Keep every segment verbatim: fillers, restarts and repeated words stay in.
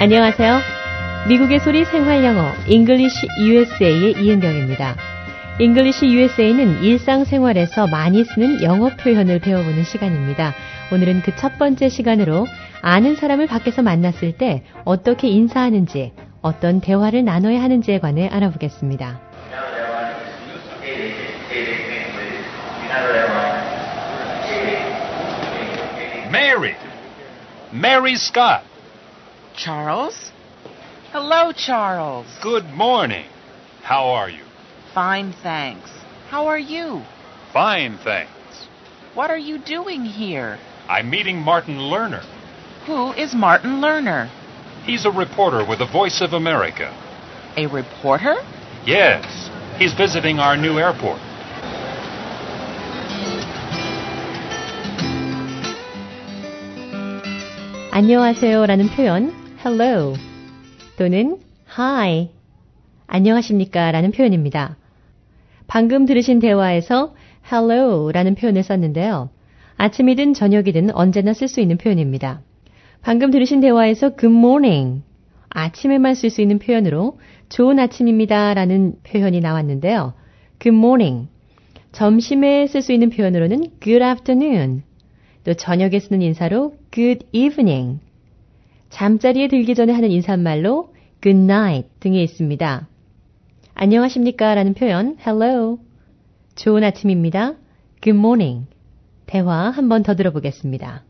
안녕하세요. 미국의 소리 생활영어 English 유에스에이의 이은경입니다. English 유에스에이는 일상생활에서 많이 쓰는 영어 표현을 배워보는 시간입니다. 오늘은 그 첫 번째 시간으로 아는 사람을 밖에서 만났을 때 어떻게 인사하는지, 어떤 대화를 나눠야 하는지에 관해 알아보겠습니다. Mary. Mary Scott. Charles? Hello, Charles. Good morning. How are you? Fine, thanks. How are you? Fine, thanks. What are you doing here? I'm meeting Martin Lerner. Who is Martin Lerner? He's a reporter with the Voice of America. A reporter? Yes. He's visiting our new airport. 안녕하세요라는 표현 hello 또는 hi 안녕하십니까 라는 표현입니다. 방금 들으신 대화에서 hello라는 표현을 썼는데요. 아침이든 저녁이든 언제나 쓸 수 있는 표현입니다. 방금 들으신 대화에서 good morning 아침에만 쓸 수 있는 표현으로 좋은 아침입니다 라는 표현이 나왔는데요. good morning 점심에 쓸 수 있는 표현으로는 good afternoon 또 저녁에 쓰는 인사로 good evening, 잠자리에 들기 전에 하는 인사말로 good night 등이 있습니다. 안녕하십니까 라는 표현 hello, 좋은 아침입니다, good morning. 대화 한 번 더 들어보겠습니다.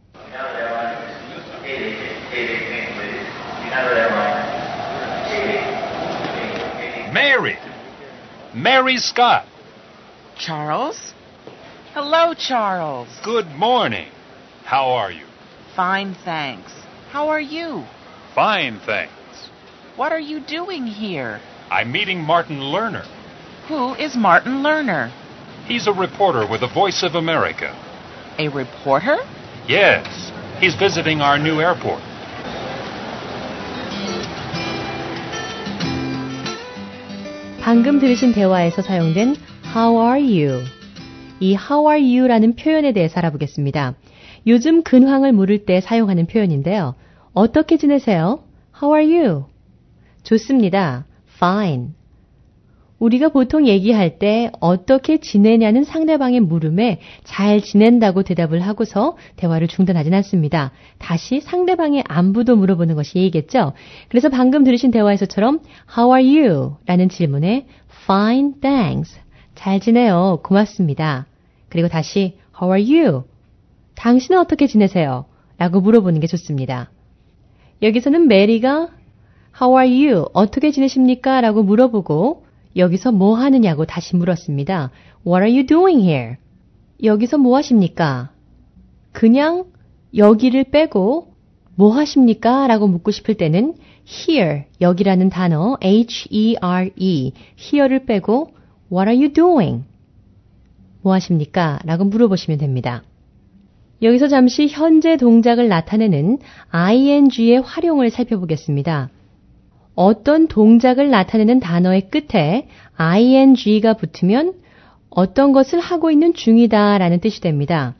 Mary. Mary Scott. Charles? Hello, Charles. Good morning. How are you? Fine, thanks. How are you? Fine, thanks. What are you doing here? I'm meeting Martin Lerner. Who is Martin Lerner? He's a reporter with the Voice of America. A reporter? Yes. He's visiting our new airport. 방금 들으신 대화에서 사용된 How are you? 이 How are you?라는 표현에 대해서 알아보겠습니다. 요즘 근황을 물을 때 사용하는 표현인데요. 어떻게 지내세요? How are you? 좋습니다. Fine. 우리가 보통 얘기할 때 어떻게 지내냐는 상대방의 물음에 잘 지낸다고 대답을 하고서 대화를 중단하진 않습니다. 다시 상대방의 안부도 물어보는 것이 예의겠죠? 그래서 방금 들으신 대화에서처럼 How are you? 라는 질문에 Fine, thanks. 잘 지내요. 고맙습니다. 그리고 다시 How are you? 당신은 어떻게 지내세요? 라고 물어보는 게 좋습니다. 여기서는 메리가 How are you? 어떻게 지내십니까? 라고 물어보고 여기서 뭐 하느냐고 다시 물었습니다. What are you doing here? 여기서 뭐 하십니까? 그냥 여기를 빼고 뭐 하십니까? 라고 묻고 싶을 때는 here, 여기라는 단어 H-E-R-E, here를 빼고 What are you doing? 뭐 하십니까? 라고 물어보시면 됩니다. 여기서 잠시 현재 동작을 나타내는 ing의 활용을 살펴보겠습니다. 어떤 동작을 나타내는 단어의 끝에 ing가 붙으면 어떤 것을 하고 있는 중이다 라는 뜻이 됩니다.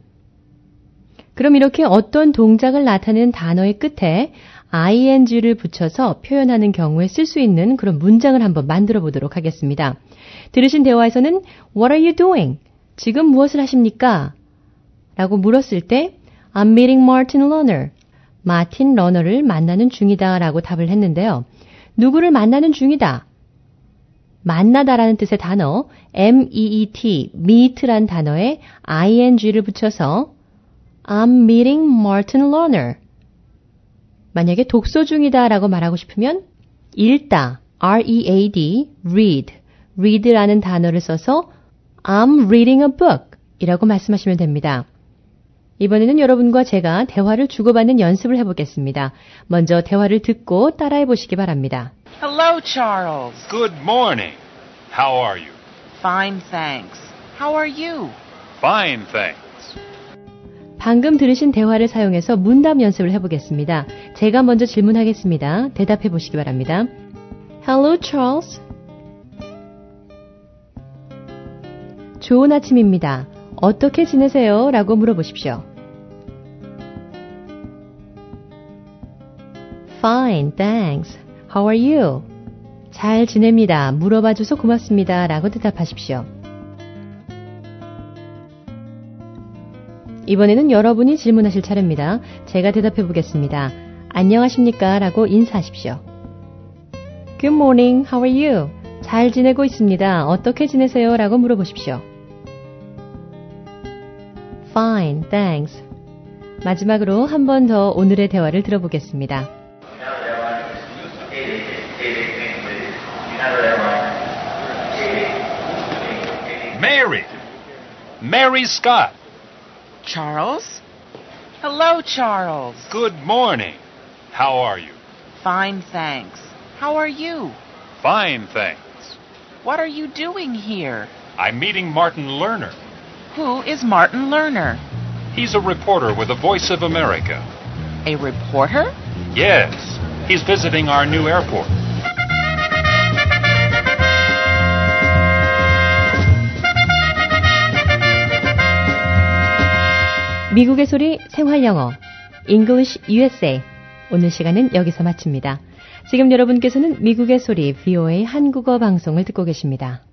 그럼 이렇게 어떤 동작을 나타내는 단어의 끝에 ing를 붙여서 표현하는 경우에 쓸 수 있는 그런 문장을 한번 만들어 보도록 하겠습니다. 들으신 대화에서는 What are you doing? 지금 무엇을 하십니까? 라고 물었을 때 I'm meeting Martin Lerner. 마틴 러너를 만나는 중이다 라고 답을 했는데요. 누구를 만나는 중이다. 만나다라는 뜻의 단어 meet, meet란 단어에 ing를 붙여서 I'm meeting Martin Lerner. 만약에 독서 중이다 라고 말하고 싶으면 읽다, read, read, read라는 단어를 써서 I'm reading a book 이라고 말씀하시면 됩니다. 이번에는 여러분과 제가 대화를 주고받는 연습을 해보겠습니다. 먼저 대화를 듣고 따라해 보시기 바랍니다. Hello, Charles. Good morning. How are you? Fine, thanks. How are you? Fine, thanks. 방금 들으신 대화를 사용해서 문답 연습을 해보겠습니다. 제가 먼저 질문하겠습니다. 대답해 보시기 바랍니다. Hello, Charles. 좋은 아침입니다. 어떻게 지내세요? 라고 물어보십시오. Fine. Fine, thanks. How are you? 잘 지냅니다. 물어봐줘서 고맙습니다. 라고 대답하십시오. 이번에는 여러분이 질문하실 차례입니다. 제가 대답해 보겠습니다. 안녕하십니까? 라고 인사하십시오. Good morning, how are you? 잘 지내고 있습니다. 어떻게 지내세요? 라고 물어보십시오. Fine, thanks. 마지막으로 한 번 더 오늘의 대화를 들어보겠습니다. Mary! Mary Scott! Charles? Hello, Charles. Good morning. How are you? Fine, thanks. How are you? Fine, thanks. What are you doing here? I'm meeting Martin Lerner. Who is Martin Lerner? He's a reporter with the Voice of America. A reporter? Yes, he's visiting our new airport. 미국의 소리 생활영어 English 유에스에이 오늘 시간은 여기서 마칩니다. 지금 여러분께서는 미국의 소리 브이오에이 한국어 방송을 듣고 계십니다.